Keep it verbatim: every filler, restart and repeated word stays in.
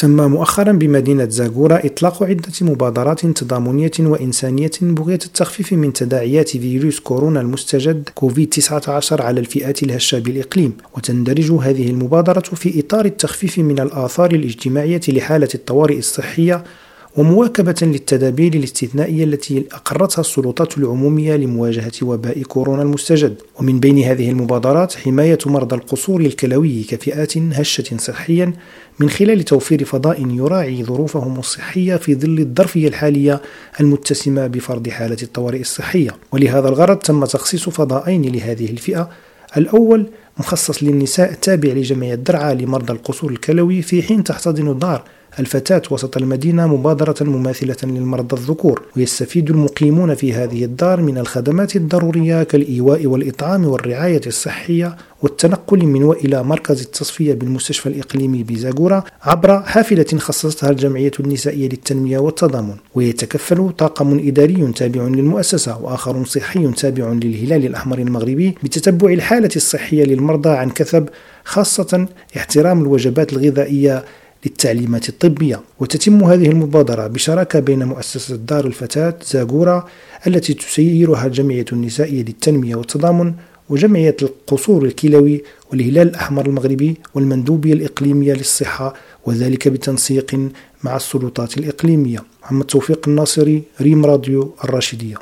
تم مؤخرا بمدينة زاغورا إطلاق عدة مبادرات تضامنية وإنسانية بغية التخفيف من تداعيات فيروس كورونا المستجد كوفيد تسعة عشر على الفئات الهشة بالإقليم، وتندرج هذه المبادرة في إطار التخفيف من الآثار الاجتماعية لحالة الطوارئ الصحية ومواكبة للتدابير الاستثنائية التي أقرتها السلطات العمومية لمواجهة وباء كورونا المستجد. ومن بين هذه المبادرات حماية مرضى القصور الكلوي كفئات هشة صحيا من خلال توفير فضاء يراعي ظروفهم الصحية في ظل الظرفية الحالية المتسمة بفرض حالة الطوارئ الصحية. ولهذا الغرض تم تخصيص فضاءين لهذه الفئة، الأول مخصص للنساء التابع لجمعية درعا لمرضى القصور الكلوي، في حين تحتضن دار الفتاة وسط المدينة مبادرة مماثلة للمرضى الذكور، ويستفيد المقيمون في هذه الدار من الخدمات الضرورية كالإيواء والإطعام والرعاية الصحية والتنقل من وإلى مركز التصفية بالمستشفى الإقليمي بزاغورا عبر حافلة خصصتها الجمعية النسائية للتنمية والتضامن. ويتكفل طاقم إداري تابع للمؤسسة وآخر صحي تابع للهلال الأحمر المغربي بتتبع الحالة الصحية للمرضى عن كثب، خاصة احترام الوجبات الغذائية للتعليمات الطبية. وتتم هذه المبادرة بشراكة بين مؤسسة دار الفتاة زاغورا التي تسيرها الجمعية النسائية للتنمية والتضامن وجمعية القصور الكلوي والهلال الأحمر المغربي والمندوبية الإقليمية للصحة، وذلك بتنسيق مع السلطات الإقليمية. محمد توفيق الناصري، ريم راديو الراشدية.